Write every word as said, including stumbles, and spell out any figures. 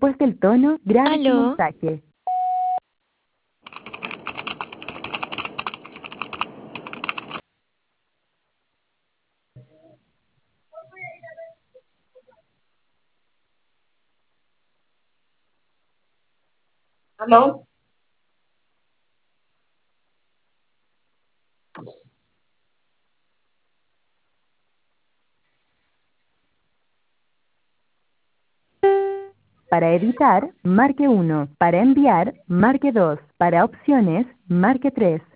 Después del tono, grabe su Aló. mensaje. ¿Aló? Para editar, marque uno. Para enviar, marque dos. Para opciones, marque tres.